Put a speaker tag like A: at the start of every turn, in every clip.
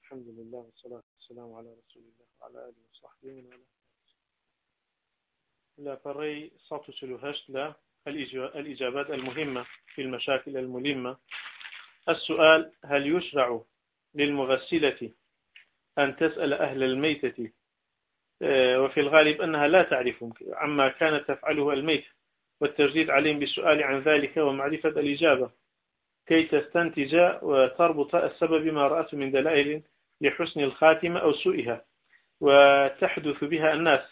A: الحمد لله والصلاة والسلام على رسول الله وعلى آله وصحبه ومن والاه. لا فري صوت سلوهشت لا الإجابات المهمة في المشاكل الملمة. السؤال: هل يشرع للمغسلة أن تسأل أهل الميتة؟ وفي الغالب أنها لا تعرف عما كانت تفعله الميت، والتجديد عليهم بالسؤال عن ذلك ومعرفة الإجابة كي تستنتج وتربط السبب بما رأته من دلائل لحسن الخاتمة أو سوءها، وتحدث بها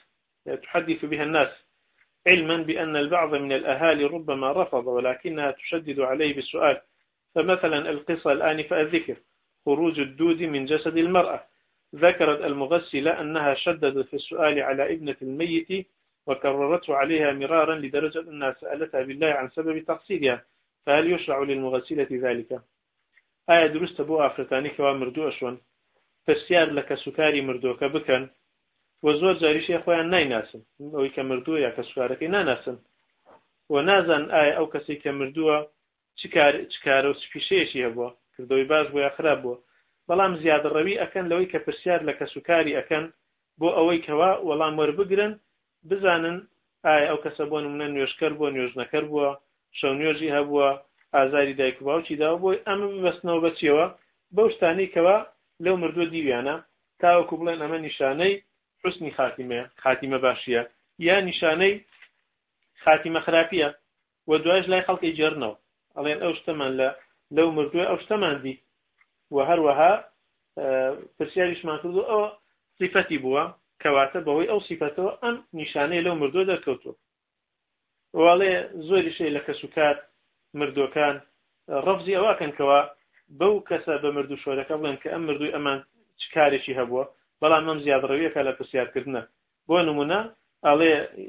A: الناس علما بأن البعض من الأهالي ربما رفض، ولكنها تشدد عليه بالسؤال. فمثلا القصة الآنفة الذكر خروج الدود من جسد المرأة، ذكرت المغسلة أنها شددت في السؤال على ابنة الميت وكررته عليها مرارا لدرجة أنها سألتها بالله عن سبب تقصيرها، فهل يشرع للمغسلة ذلك؟ آية درست بو أفرتانيك ومردو أشون فالسيار لك سكاري مردوك بكن وزور جاريش يخوان ناي ناسن أو كمردو يا كسكارك ناسن ونازن آية أو كسي كمردو چكار وسفيشيشي هبوا كردوي باش بو يخراب بو بلام زياد الروي أكن لوي كبرسيار لك سكاري أكن بو أوي كوا ولام وربقرن بزانن آية أو كسبون منن يشكر بو نيوجنكر بو شونيوجي هبوا ئازاری دایک و باوکی داوە بۆی ئەمە ببەستنەوە بەچیەوە بەو شتانەی کەوا لەو مردووە دیویانە تاوەکو بڵێن ئەمە نیشانەی حوسنی خاتیمە باشیە یا نیشانەی خاتیمە خراپیە، و دوایش لای خەڵکی جێڕنەوە ئەڵێن ئەو شتەمان لەو مردووە ئەو شتەمان دی، و هەروەها پرسیاریشمان کردو ئەوە صفەتی بووە کەواتە بەوەی ئەو صفەتەوە ئەم نیشانەی لەو مردووە دەرکەوتووە. وڵێ زۆری شەی لە کەسوکات مردوەکان ڕەفزی ئەوەکەن کەوا بەو کەسە بە مردوو شۆرەکە بڵێن کە ئەم مردووی ئەمان چ کارێکی هەبووە، بەڵام ئەم زیادڕەویەکە لە پرسیارکردنە. بۆ نمونە ئەڵێ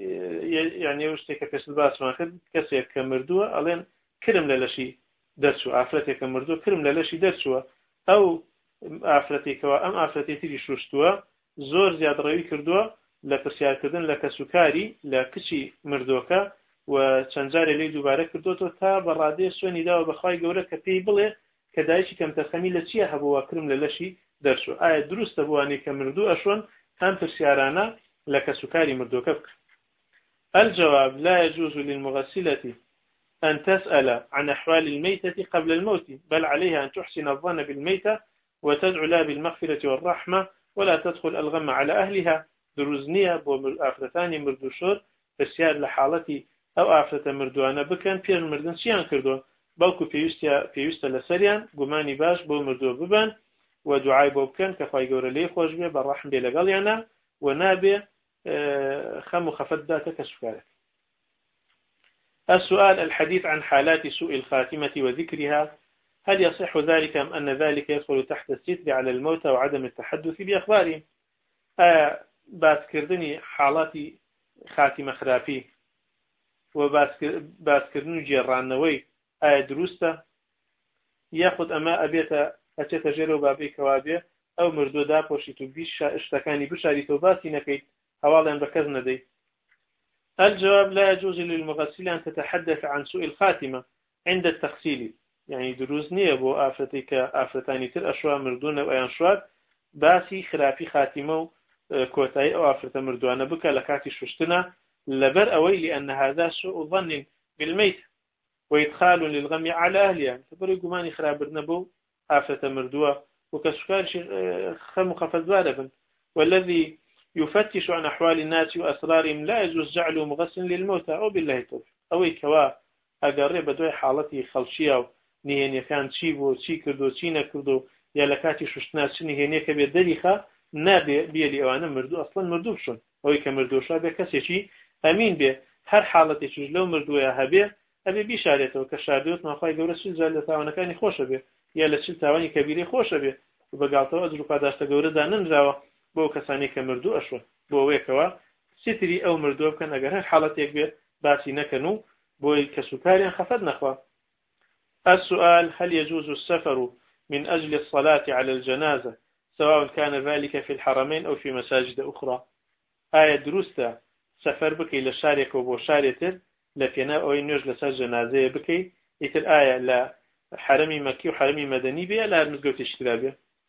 A: یعنی ئەو شتێک کە پێشتر باسمان کرد، کەسێک کە مردووە ئەڵێن کرم لە لەشی دەرچووە، ئافرەتێک کە مردووە کرم لە لەشی دەرچووە، ئەو ئافرەتێکەوە ئەم ئافرەتی تری شوشتووە زۆر زیادڕەوی کردووە لە پرسیارکردن لە کەسوکاری لە کچی مردووەکە و چەند جارێ لێی دووبارە کردوتەوە تا بەڕادێ سوێنی داوە بەخوای گەورە کە پێی بڵێ کە دایکی کەمتەرخەمی لە چیە هەبووە کرم لە لەشی دەرچووە. ئایا دروستە بوانەی کە مردوو ئەشۆن ئەم پرسیارانە لە کەسوکاری مردووەکە بکەن؟ الجواب: لا يجوز للمغسلة أن تسأل عن أحوال الميتة قبل الموت، بل عليها أن تحسن الظن بالميتة وتدعو لها بالمغفرة والرحمة ولا تدخل الغم على أهلها. دروزنية بو ئافرەتانی مردووشۆر پرسیار لە حاڵەتی ئەو ئافرەتە مردووانە بکەن پێش مردن چیان کردووە، بەڵکو پێویستە لە سەریان گومانی باش بۆ مردووە ببن و دوعای بۆ بکەن کە خوای گەورە لێی خۆش بێ، بەڕەحم بێ لەگەڵیانە و نابێ خەم و خەفەت بداتە کەسوکارێک. السؤال: الحديث عن حالات سوء الخاتمة وذكرها، هل يصح ذلك أم أن ذلك يدخل تحت الستر على الموتى وعدم التحدث بأخبارهم؟ باسكردني حالات خاتمة خراپی و باسکردن و جێڕانەوەی ئایا دروستە یاخود ئەمە ئەبێتە ئەچێتە ژێرەوە بابەی کەوا بێ ئەو مردووە داپۆشیت و شتەکانی بشاریتەوە باسی نەکەیت هەواڵیان بە کەس نەدەیت؟ الجواب: لا يجوز للمغسل أن تتحدث عن سوء الخاتمة عند التغسيل. يعني دروز نییە بۆ ئافرەتی کە ئافرەتانی تر ئەشوا مردوونە و ئەیان شوات باسی خراپی خاتیمە و کۆتایی ئەو ئافرەتە مردووانە بکە لە کاتی شوشتنە، لبر أوي لأن هذا سوء ظن بالميت وإدخال للغم على أهلها. تبري قماني خرابر نبو آفة مردوة وكسكار خم خفض باربا، والذي يفتش عن أحوال الناس وأسرارهم لا يجوز جعله مغسل للموتى أو بالله توفي. أوي كوا أقرب بدوي حالتي خلشية نهيني كان تشيبو تشي كردو تشي نكردو يا لكاتي ششتناس نهيني كبير دريخة نابي بيلي أوانا مردو أصلا مردو بشون أوي كمردوشا بكسيشي ئەمین بێ هەر حاڵەتێکیش لەو مردووە هەبێ ئەبێ بیشارێتەوە کە شاردوت ماخوای گەورە چ لە تاوانەکانی خۆشە بێ یا لە چ تاوانی کەبیرەی خۆشە بێ و بەگاڵتەوە ئەجر و پاداشتە گەورەدا ننراوە بۆ کەسانی کە مردوو ئەشوە بۆ ئەوەیەکەوە ستری ئەو مردووە بکەن ئەگەر هەر حاڵەتێک بێ باسی نەکەن و بۆی کەسوکاریان خەفەت نەخوا. السؤال: هل يجوز السفر من أجل الصلاة على الجنازة سواء كان ذلك في الحرمين أو في مساجد أخرى؟ آية دروستة سفر بكي لشارك وبو شارتر لفينا أو ينوج لسر جنازة بكي إتر آية لا حرمي مكي وحرمي مدني بي لا المزقوة اشترابية.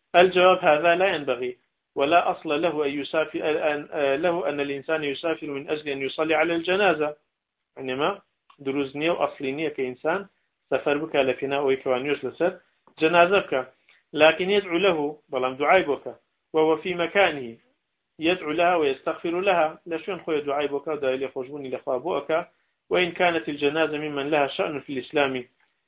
A: الجواب هذا لا ينبغي، ولا أصل له أن يسافر له أن الإنسان يسافر من أجل أن يصلي على الجنازة، إنما دروزنية وأصلينية كإنسان سفر بك لفناء ويكوان يجلس جنازتك، لكن يدعو له بلام دعاي بك وهو في مكانه يدعو لها ويستغفر لها لشون خوي دعاي بك ودعا لخوجبوني لخوابوك، وإن كانت الجنازة ممن لها شأن في الإسلام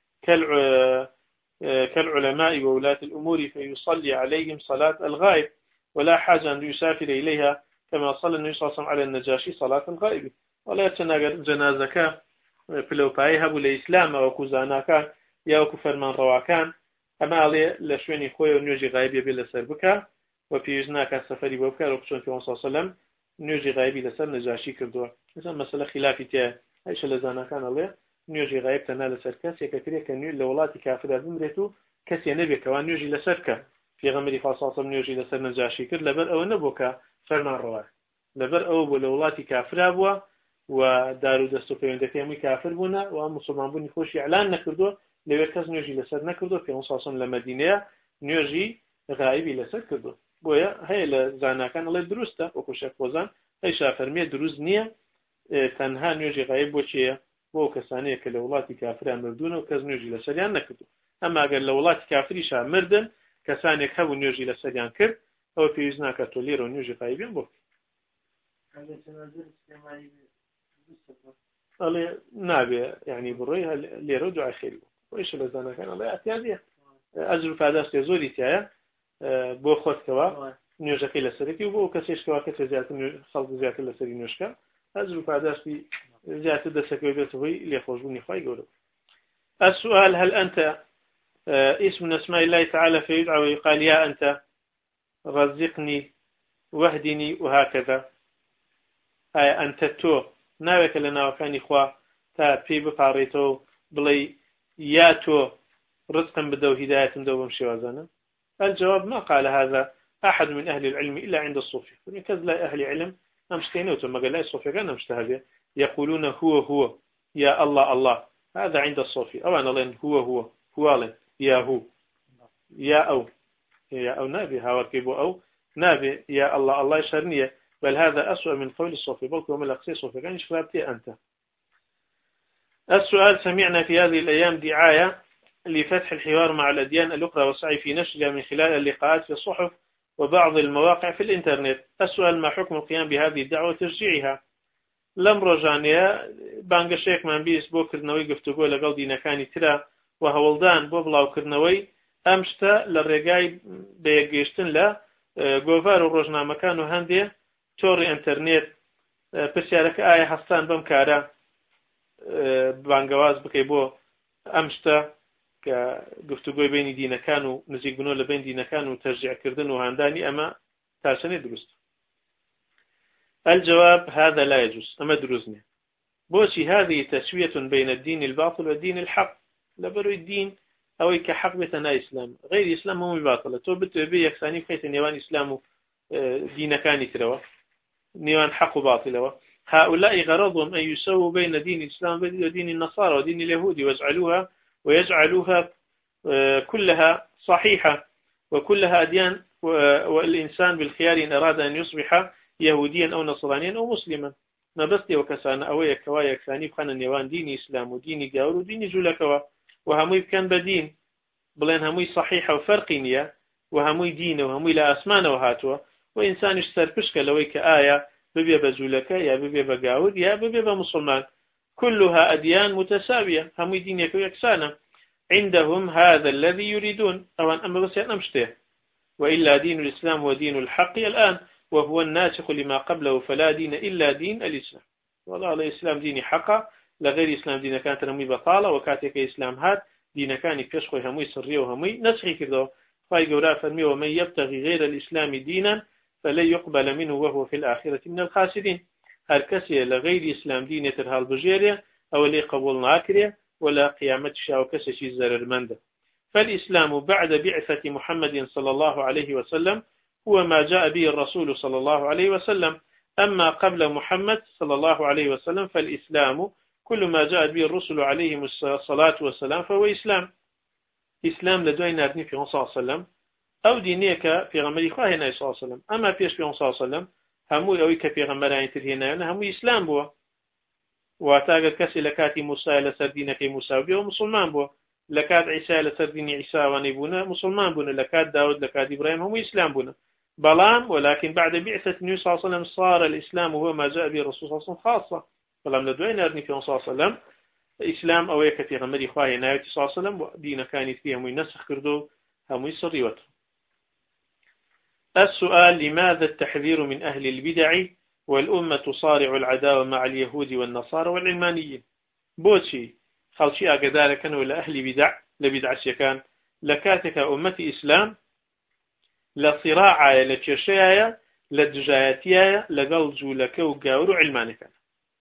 A: كالعلماء وولاة الأمور فيصلي عليهم صلاة الغائب، ولا حاجة أن يسافر إليها كما صلى النبي صلى الله عليه وسلم على النجاشي صلاة الغائب، ولا يتناقض جنازك فلوباي هبوا لإسلام وكوزاناك يا وكفر من رواكان أما عليه لشويني خوي ونيوجي غائب يبي لسر بك وفي يزناك السفري بوكا وكشون في صلى الله عليه وسلم نيوجي غائب لسر نجاشي كردوا إذا مسألة خلافي تيا هيش لزاناكان عليه نيوجي غائب تنال لسر كاس يكفريا كنيو لولاتي كافر بمرتو كاس ينبي كوان نيوجي لسرك في غمري فاصل نيوجي لسر نجاشي كرد لبر أو نبوكا فرمان رواك لبر أو بلولاتي كافر أبوا ودارو دستو پەیوەندەکەی کافر بوونا و مسلمان بوونی خۆشی ئیعلان نەکردو لەوێ کەس نوێژی لەسەر نەکردو پێ ساسم لە مەدینەیە نوێژی غایبی لەسەر کردو بۆیە هەیە لە زاناکان ئەڵێ دروستە وەکو شێخ فۆزان هەیشا فەرمێ دروست نییە تەنها نوێژی غایب بۆچیە بۆ کەسانەیە کە لە وڵاتی کافران مردوونە و کەس نوێژی لەسەریان نەکردو ئەمما ئەگەر لە وڵاتی کافریشا مردن کەسانێک هەبوو نوێژی لەسەریان کرد ئەوە پێویست ناکات تۆ لێرە نوێژی غایبیان بۆ الله نابي يعني بروي اللي رجع خير وإيش لزانا كان الله اعتيادية أجر فاداش تزوري تيا بو خود كوا نيوجا كيلا سريكي وبو كسيش كوا كتر زيادة خلط زيادة لسري نيوشكا أجر فاداش في زيادة دسكوي بيتوي اللي يخرجوني خواي قولوا. السؤال هل أنت اسم من اسماء الله تعالى فيدعى ويقال يا أنت رزقني واهدني وهكذا أنت تو ناوێک لە ناوەکانی خوا تا پێی بپارڕێتەوە بڵێ یا تۆ رزقم بدە و هدايتم دە بەم شێوازانە. الجواب ما قال هذا أحد من أهل العلم إلا عند الصوفية كذا لا أهل علم أمشتينوتهم ما قال لا الصوفية كان أمشتهذه يقولون هو يا الله الله هذا عند الصوفية أو أنا لين هو لين يا أو نابي هاوركيبو أو نابي يا الله الله يشرنيه بل هذا أسوأ من قول الصوفي بل كما الأقصي الصوفي كان يشفرابتي أنت. السؤال سمعنا في هذه الأيام دعاية لفتح الحوار مع الأديان الأخرى والسعي في نشرها من خلال اللقاءات في الصحف وبعض المواقع في الإنترنت. السؤال ما حكم القيام بهذه الدعوة وتشجيعها؟ لم رجانيا بانگ شيخ من بيس بو كردنوي گفتگو لقل دينكاني ترى وهولدان بو بلاو كردنوي أمشتا للرقاي بيقيشتن لا گوفار و روجنامكان و هندية تۆڕی ئینتەرنێت پرسیارەکە ئایا هەستان بەم کارە بانگەواز بکەی بۆ ئەم شتە کە گفتوگۆی بینی دینەکان و نزیکبوونەوە لە بین دینەکان و تەرجیعکردن و هاندانی ئەمە تاشەنێ دروست. الجواب هذا لا يجوز أما دروزني بوشي هذه تسوية بين الدين الباطل والدين الحق لبرو الدين أو كحق بتنا إسلام غير إسلام هو باطل تو بتبي يكساني خيط نيوان إسلام دين كان تروا نيوان حق وباطل هؤلاء غرضهم أن يسووا بين دين الإسلام ودين النصارى ودين اليهود ويجعلوها كلها صحيحة وكلها أديان والإنسان بالخيار إن أراد أن يصبح يهوديا أو نصرانيا أو مسلما ما بس وكسان أويا كوايا كساني بخان نيوان دين إسلام ودين جاور ودين جولكوا وهموي كان بدين بلين هموي صحيحة وفرقينية وهموي دين وهموي لا أسمان وهاتوا وإنسان يشتر بشكل لويك آية ببيا بزولك يا ببيا بقاود يا ببيا بمسلمان كلها أديان متساوية هموي دين يكو يكسانا عندهم هذا الذي يريدون أوان أما بس ينمشته وإلا دين الإسلام هو دين الحق الآن وهو الناسخ لما قبله فلا دين إلا دين الإسلام والله الإسلام ديني حقا لغير إسلام دين كانت هموي بطالة وكاتك إسلام هات دين كان يكشخي هموي سرية وهموي نسخي كذا فاي قولا فرمي ومن يبتغي غير الإسلام دينا فلن يقبل منه وهو في الآخرة من الخاسرين هركسي لغير إسلام دين يترهال بجيريا أو اللي قبول ناكريا ولا قيامة شاو كسشي زرر منده فالإسلام بعد بعثة محمد صلى الله عليه وسلم هو ما جاء به الرسول صلى الله عليه وسلم أما قبل محمد صلى الله عليه وسلم فالإسلام كل ما جاء به الرسل عليهم الصلاة والسلام فهو إسلام لدوين نادني في صلى الله عليه وسلم أو دينيك في غمر إخوة هنا صلى الله عليه وسلم أما فيش في صلى الله عليه وسلم همو أوي كفي غمرين ترهنا همو إسلام بوا واتاقل كسي لكاتي موسى لسر دينك موسى بوا مسلمان بوا لكات عيسى لسر دين عيسى ونبونا مسلمان بونا لكات داود لكات إبراهيم هم إسلام بونا بلام ولكن بعد بعثة النبي صلى الله عليه وسلم صار الإسلام هو ما جاء به الرسول صلى الله عليه وسلم خاصة بلام لدوين أرني في صلى الله عليه وسلم إسلام أو يكفي غمر إخوة هنا صلى الله عليه وسلم دين كانت فيه هم ينسخ كردو هم يسريوته. السؤال لماذا التحذير من أهل البدع والأمة تصارع العداوة مع اليهود والنصارى والعلمانيين بوشي خلشي أقدار كانوا لأهل بدع لبدع سيكان لكاتك أمة إسلام لصراع لتشيايا لدجاياتيا لقل جولك وقاور علمانك.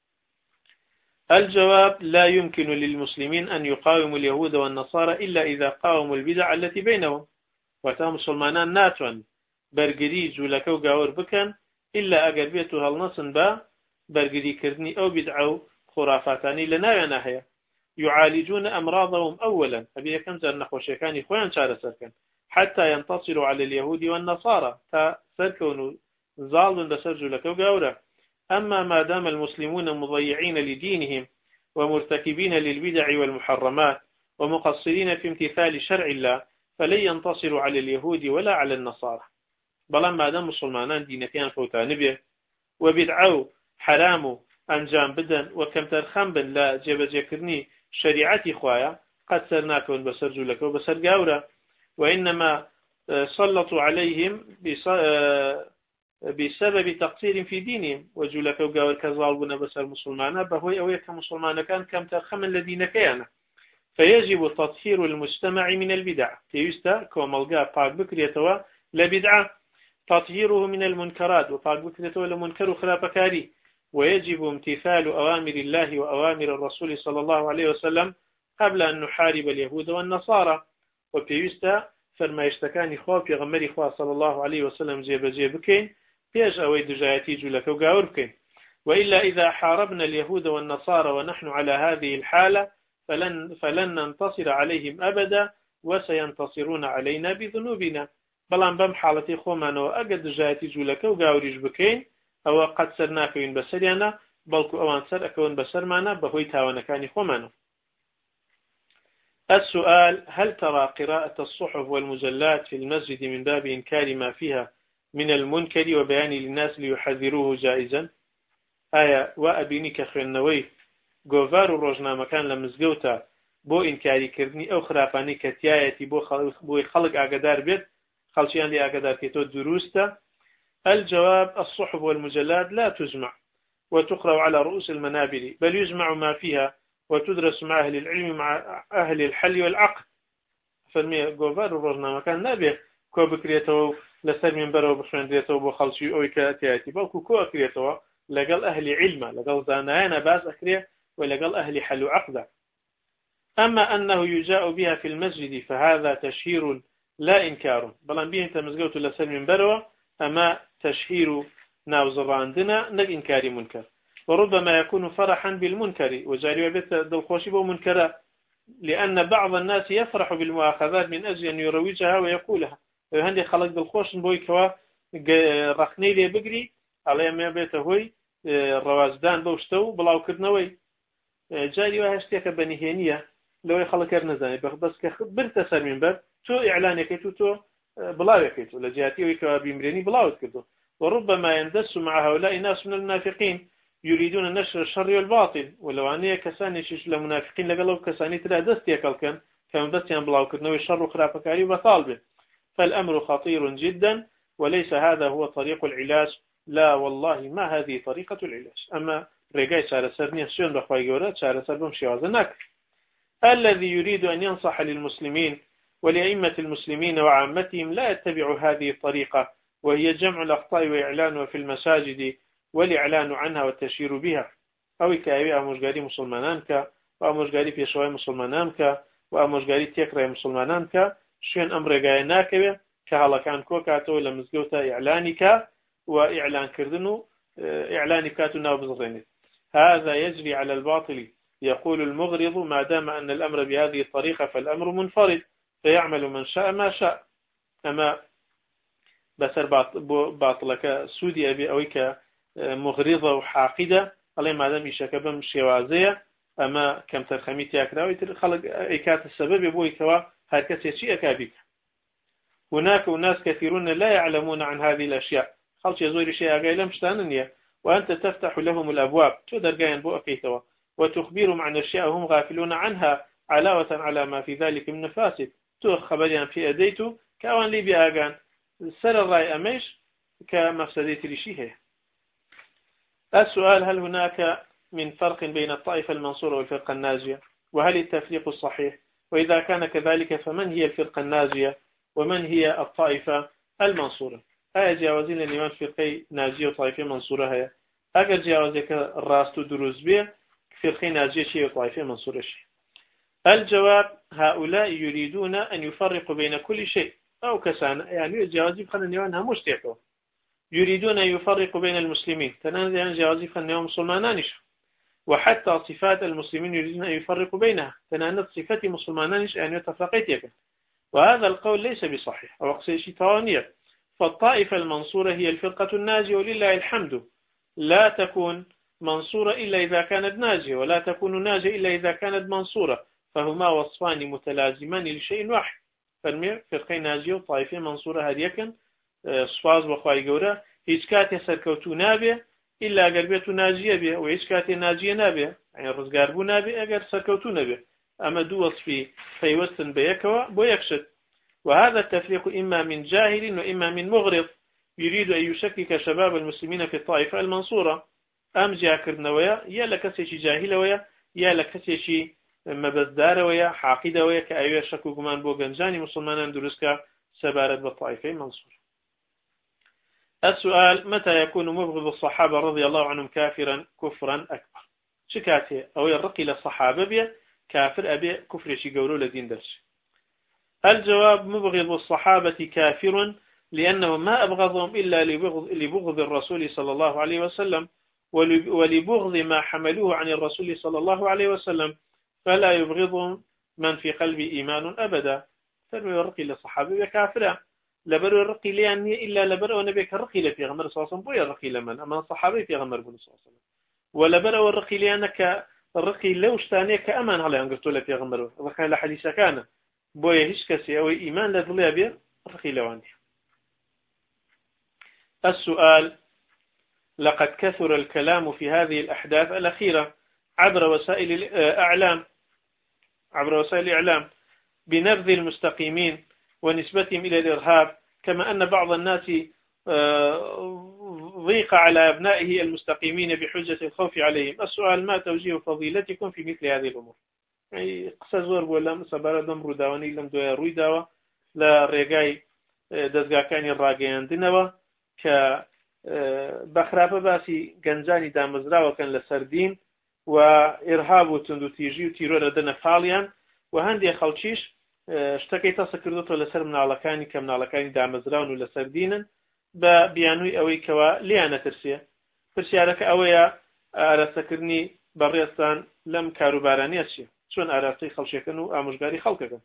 A: الجواب لا يمكن للمسلمين أن يقاوموا اليهود والنصارى إلا إذا قاوموا البدع التي بينهم وتام مسلمانان ناتوان برگری جولەکە و گاور بکەن إلا ئەگەر بێت و هەڵنەسن بە بەرگریکردنی ئەو بیدعە و خورافاتانی لە ناویانە هەیە يعالجون أمراضهم أولا أبي يكن زر نخوشيكاني خوان شار سركن حتى ينتصروا على اليهود والنصارى تا سركونوا ظالم بسرجوا لك وقاورا أما ما دام المسلمون مضيعين لدينهم ومرتكبين للبدع والمحرمات ومقصرين في امتثال شرع الله فلن ينتصروا على اليهود ولا على النصارى بلان ما دام مسلمانان دينكيان فوتان به وبدعوا حرام أنجام بدن وكم ترخم لا جبجكرني شريعتي خوايا قد سرناكون بسرجوا لك وبسر قاورا وإنما سلطوا عليهم بسبب تقصير في دينهم وجولك وقاور كظالبنا بسر مسلمانا بهوي أوي كمسلمان كان كم ترخم الذين كيانا فيجب تطهير المجتمع من البدع تيستا كوملقا باق بكريتوا لبدعة تطهيره من المنكرات وباق بكريتوا لمنكر خلافكاري ويجب امتثال أوامر الله وأوامر الرسول صلى الله عليه وسلم قبل أن نحارب اليهود والنصارى وبيستا فرما يشتكاني خوف يغمري خواه صلى الله عليه وسلم جيبكين بيج أوي دجايتي جولك وقاور بكين وإلا إذا حاربنا اليهود والنصارى ونحن على هذه الحالة فلن ننتصر عليهم أبدا وسينتصرون علينا بذنوبنا بلان بم حالتي خومانا وأقد جايتي جولك وقاوريش بكين أو قد سرناكوين بسريانا بلكو أوان سر أكون بسرمانا بهوي تاوانكاني خومانا. السؤال هل ترى قراءة الصحف والمجلات في المسجد من باب إنكار ما فيها من المنكر وبيان للناس ليحذروه جائزا؟ آية وأبيني كخينوي قوفار الرجنامة كان لمزقوتا بو إنكاري كردني أو خرافاني كتيايتي بو خلق أقدار بيت خلشيان دي أقدار كتو دروستا. الجواب الصحف والمجلات لا تجمع وتقرأ على رؤوس المنابر بل يجمع ما فيها وتدرس مع أهل العلم مع أهل الحل والعقد. فرمي قوفار الرجنامة كان نابه كو بكريتو لسر من برو بخشندريتو بو خلشي أوي كتيايتي بلكو كو أكريتو لقل أهل علم لقل زانايانا باس أكريه ولقل أهل حل عقده. أما أنه يجاء بها في المسجد فهذا تشهير لا إنكار بلان بيه انت مزقوت لسر من برو أما تشهير ناوزراندنا نك إنكار منكر وربما يكون فرحا بالمنكر وجاري بيت دلخوشي بو منكرا لأن بعض الناس يفرح بالمؤاخذات من أجل أن يروجها ويقولها هندي خلق دلخوش بوي كوا رخني لي بقري على ما بيته هوي الروازدان بوشتو بلاو كرنوي جاري وهشتيك بنيهانية لو يخلق كرنزاني بس كبرت سر من بر تو إعلانك تو بلاوك ولا جهاتي ويكوا بيمريني بلاوت كده. وربما يندس مع هؤلاء ناس من المنافقين يريدون نشر الشر والباطل ولو أني كساني شش لمنافقين لقلوا كساني ترى دستي كالكن كما بس ينبلاو كده الشر وخرافكاري وطالبه. فالأمر خطير جدا وليس هذا هو طريق العلاج لا والله ما هذه طريقة العلاج. أما رجاي شار سرني شون بخواي جورات شار سر بمشي وزنك. الذي يريد أن ينصح للمسلمين ولأئمة المسلمين وعامتهم لا يتبع هذه الطريقة وهي جمع الأخطاء وإعلانها في المساجد والإعلان عنها والتشير بها أو كأبي أمجاري مسلمانانك وأمجاري في شوي مسلمانانك وأمجاري تكره مسلمانانك شون أمر جايناك كهلا كان كوكاتو لمزجوتا إعلانك وإعلان كردنو إعلان كاتنا وبزرين هذا يجري على الباطل. يقول المغرض ما دام أن الأمر بهذه الطريقة فالأمر منفرد فيعمل من شاء ما شاء. أما بسر باطلك سودي أبي أويك مغرضة وحاقدة الله ما دام يشكب مشيوازية أما كم ترخميتي أكراوي خلق إيكات السبب يبوي كوا هركس يشيء أكابيك. هناك ناس كثيرون لا يعلمون عن هذه الأشياء خلش يزور شيء غير مشتانية وأنت تفتح لهم الأبواب تقدر جاين بوقيتوا وتخبرهم عن أشياء هم غافلون عنها علاوة على ما في ذلك من فاسد خبريا في أديته كأوان لي بأغان سر الرأي أميش كمفسدية لشيه. السؤال هل هناك من فرق بين الطائفة المنصورة والفرقة الناجية وهل التفريق الصحيح وإذا كان كذلك فمن هي الفرقة الناجية ومن هي الطائفة المنصورة؟ هيا جاوزين لنيوان فرقة ناجية وطائفة منصورة هيا أجر جاوزك الراس دروز بيه فرقة ناجية شيء وطائفة منصورة شيء. الجواب هؤلاء يريدون أن يفرقوا بين كل شيء أو كسان يعني جاوزي بخلنا نيوانها مشتعكوا يريدون أن يفرقوا بين المسلمين تنازل جاوزي بخلنا مسلمانانش وحتى صفات المسلمين يريدون أن يفرقوا بينها تنانت صفات مسلمانانش يعني يتفرقيتك وهذا القول ليس بصحيح أو أقصي شيء ثوانية. فالطائفة المنصورة هي الفرقة الناجية ولله الحمد لا تكون منصورة إلا إذا كانت ناجية ولا تكون ناجية إلا إذا كانت منصورة فهما وصفان متلازمان لشيء واحد. فرمي فرقة ناجية وطائفة منصورة هديكن صفاز وخواي قورا هيج كاتي سركوتو نابي إلا قربيتو ناجية بيه وهيج كاتي ناجية نابي يعني رزقاربو نابي أقر سركوتو نابي أما دو وصفي فيوستن بيكوا بيكشت. وهذا التفريق إما من جاهل وإما من مغرض يريد أن يشكك شباب المسلمين في الطائفة المنصورة أم جاكرنا ويا يا لكسيشي جاهلة ويا يا لكسيشي مبزدار ويا حاقدة ويا كأيوة شكو قمان بو جنجاني مسلمان درسكا سبارت بالطائفة المنصورة. السؤال متى يكون مبغض الصحابة رضي الله عنهم كافرا كفرا أكبر؟ شكاته أو يرقي للصحابة بيه كافر أبي كفر شي قولوا لدين درش. الجواب مبغض الصحابة كافر لأنه ما أبغضهم إلا لبغض الرسول صلى الله عليه وسلم ولبغض ما حملوه عن الرسول صلى الله عليه وسلم فلا يبغضهم من في قلبه إيمان أبدا. فالرقي للصحابة كافرة لبر الرقي لأني إلا لبر ونبيك الرقي لفي غمر صلى الله عليه وسلم بويا الرقي لمن أما الصحابة في غمر صلى الله عليه وسلم ولبر والرقي لأنك الرقي لو اشتانيك أمان عليه أنقرتوا لفي غمر وكان لحديث كان بويا هيش كسي أو إيمان لذلها بير الرقي لواني. السؤال لقد كثر الكلام في هذه الأحداث الأخيرة عبر وسائل الإعلام بنبذ المستقيمين ونسبتهم إلى الإرهاب كما أن بعض الناس ضيق على أبنائه المستقيمين بحجة الخوف عليهم. السؤال ما توجيه فضيلتكم في مثل هذه الأمور؟ يعني قصة زور ولا سبارة دمر داواني لم دوية روي داوة لا ريقاي دزقا كاني الراقيان دينوا بخرابة باسي جنجاني دامزرا وكان لسردين وإرهاب وتندو تيجي وتيرور دنا فاليان وهندي خلشيش اشتكي تسكردوتو لسر مناڵەکانی کە مناڵەکانی دامەزراون و لەسەر دینن بە بیانووی ئەوەی کەوا لیانە ترسێ پرسیارەکە ئەوەیە ئاراستەکردنی بەڕێستان لەم کاروبارانیە چیە چۆن ئاراستەی خەڵکیەکەن و ئامۆژگاری خەڵکەکەن.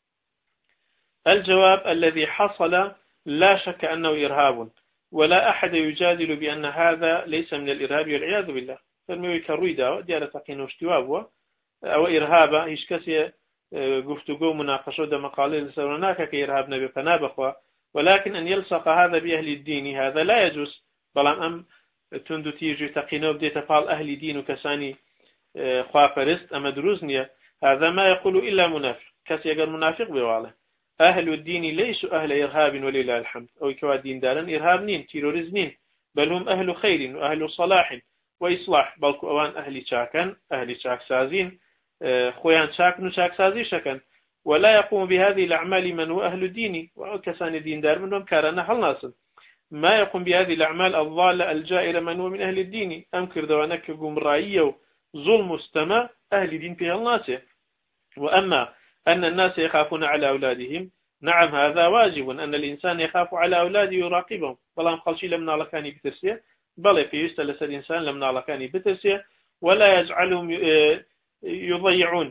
A: الجواب الذي حصل لا شك أنه إرهاب ولا أحد يجادل بأن هذا ليس من الإرهاب والعياذ بالله. فالموي كرويدا ديارة تقين واشتواب أو إرهابا هيش كسي گفتگو مناقشه ده مقاله لسرناك كإرهاب نبي فنابخوا ولكن أن يلصق هذا بأهل الدين هذا لا يجوز. بلان أم تندو تيجي تقينو بديت فال أهل دين وكساني خوافرست أما دروزنيا هذا ما يقول إلا منافق كسي يقول منافق بواله. أهل الدين ليسوا أهل إرهاب ولله الحمد أو كوا دين دارن إرهاب نين تيروريز نين بل هم أهل خير وأهل صلاح وإصلاح بل كوان أهل شاكن أهل شاك سازين خويان شاكن وشاك سازي شكن ولا يقوم بهذه الأعمال من هو أهل الدين وكسان الدين دار منهم كارنا حل ناصل ما يقوم بهذه الأعمال الضالة الجائرة من هو من أهل الدين أمكر دوانك قمرائية ظلم مستمع أهل دين فيها الناس. وأما أن الناس يخافون على أولادهم نعم هذا واجب أن الإنسان يخاف على أولاده يراقبهم والله مخلشي لمنا لكاني بترسيه بل في يستلس الإنسان لمنا لكاني بترسيه ولا يجعلهم يضيعون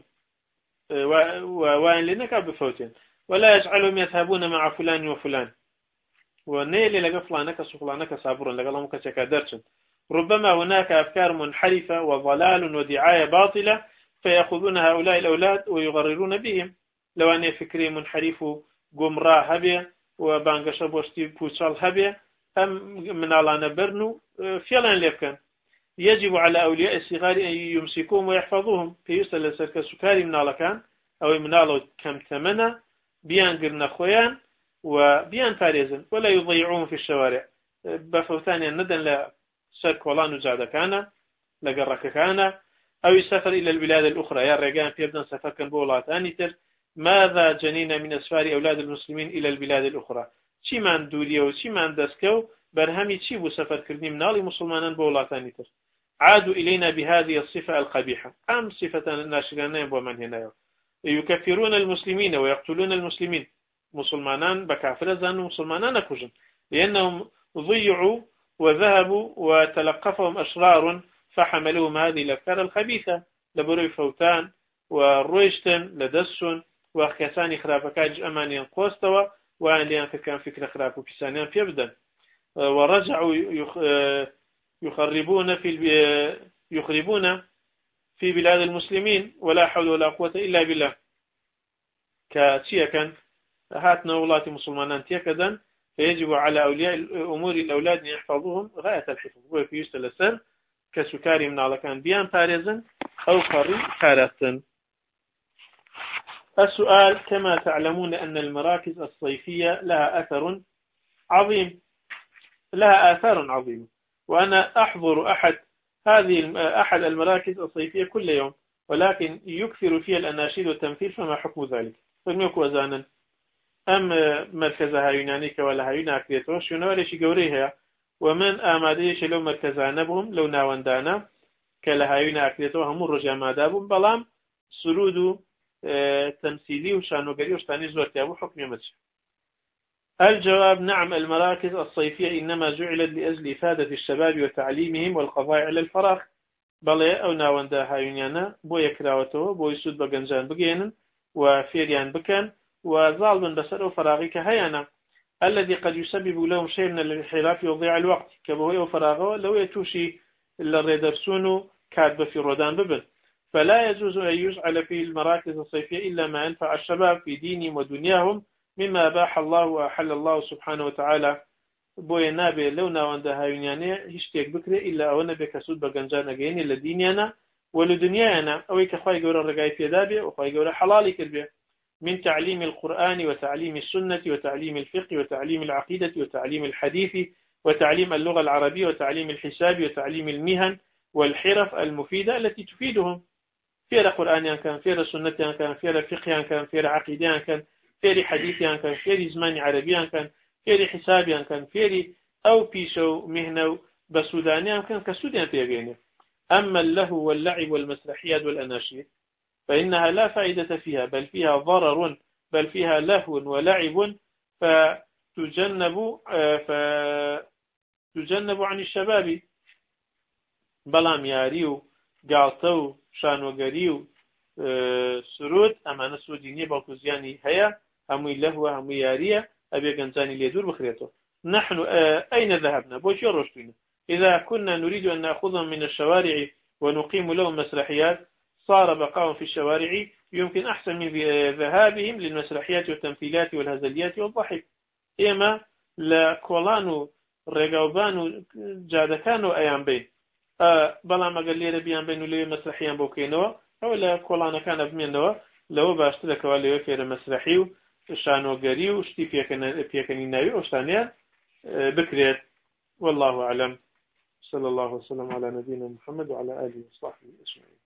A: وإن لنك بفوتين ولا يجعلهم يذهبون مع فلان وفلان ونيل لقى فلانك سفلانك صابرا لقى الله مكتك درشن. ربما هناك أفكار منحرفة وضلال ودعاية باطلة فيأخذون هؤلاء الأولاد ويغررون بهم. لو أن فكري منحرف قمراء هبه وبانقش بوشتي بوشال هبه أم من الله نبرنو فعلا لكن يجب على أولياء الصغار أن يمسكوهم ويحفظوهم في يسأل السركة سكاري من الله كان أو من الله كم ثمنه بيان قرنا خويان وبيان فارزا ولا يضيعوهم في الشوارع بفوتانيا ندن لا سرك ولا نزاد كان لقرك كان أو يسافر إلى البلاد الأخرى يا رجال في ابن سفر كان بولات أنيتر. ماذا جنينا من أسفار أولاد المسلمين إلى البلاد الأخرى شي من دوريا وشي من دسكو برهمي شي بسفر كرني منالي مسلمان بولات أنيتر عادوا إلينا بهذه الصفة القبيحة أم صفة ناشرين ومن هنا يكفرون المسلمين ويقتلون المسلمين مسلمانان بكافر زان مسلمانان كجن لأنهم ضيعوا وذهبوا وتلقفهم أشرار فحملوهم هذه الأفكار الخبيثة لبروي فوتان ورويشتن لدسون وكساني خرافكاج أمانيا قوستوا وأن لأن كان فكرة خراف وكسانيا في أبدا ورجعوا يخربون في بلاد المسلمين ولا حول ولا قوة إلا بالله كاتيا كان هاتنا ولات مسلمان تيكدا فيجب على أولياء أمور الأولاد أن يحفظوهم غاية الحفظ وفي يستل السر كسكاري من على كان بيان بارزا أو قري كارثا. السؤال كما تعلمون أن المراكز الصيفية لها أثر عظيم وأنا أحضر أحد المراكز الصيفية كل يوم ولكن يكثر فيها الأناشيد والتمثيل فما حكم ذلك؟ فالميك وزانا أم مركزها يونانيك ولا هيونا أكريتوش يونواليش قوريها ومن آماديش لو مركزها نبهم لو ناواندانا كلا هيونا أكريتوها مرجع مادابهم بلام سرود تمثيلي وشانوغري وشتاني زورتيابو حكم يمتش. الجواب نعم المراكز الصيفية إنما جعلت لأجل إفادة الشباب وتعليمهم والقضاء على الفراغ بل أو ناوندا هايونيانا بو يكراوتو بو يسود بغنجان بغينن وفيريان بكن وظالبا بسر فراغك هيانا الذي قد يسبب لهم شيء من الانحراف وضياع الوقت كبهو فراغه لو يتوشي للريدرسونو كاتب في رودان ببن. فلا يجوز أن يجعل في المراكز الصيفية إلا ما ينفع الشباب في دينهم ودنياهم مما أباح الله وأحل الله سبحانه وتعالى بوي نابي لو ناوندا هايونياني هشتيك بكري إلا أو نبي كسود بغنجانا جيني لدينينا ولدنيانا أو كخواي قورا رقاي في دابي وخواي قورا حلالي كربي من تعليم القرآن وتعليم السنة وتعليم الفقه وتعليم العقيدة وتعليم الحديث وتعليم اللغة العربية وتعليم الحساب وتعليم المهن والحرف المفيدة التي تفيدهم فيها قرآن كان فيها سنة كان فيها فقه كان فيها عقيدة كان فيري حديثي كان فيري زمان عربي كان فيري حسابي كان فيري أو بيشو مهنو بسوداني كان كسودان تيجيني. أما اللهو واللعب والمسرحيات والأناشيد فإنها لا فائدة فيها بل فيها ضرر بل فيها لهو ولعب فتجنب عن الشباب بلام ياريو قالتو شانوغريو سرود أما نسو دينية بالكوزياني هيا همي لهوة همي يارية أبي جنزاني ليدور بخريته. نحن أين ذهبنا بوش يرشتنا إذا كنا نريد أن نأخذهم من الشوارع ونقيم لهم مسرحيات صار بقاهم في الشوارع يمكن أحسن من ذهابهم للمسرحيات والتمثيلات والهزليات والضحك. إما لكولانو رقوبانو جادكانو أيام بين بلا ما قال لي ربيان بين ولي مسرحيان بوكينو أو لا كولانا كان بمنه لو باشترك ولا يفير مسرحي وشانو قري وشتي فيكني ناوي وشانيا بكريت. والله أعلم. صلى الله وسلم على نبينا محمد وعلى آله وصحبه أجمعين.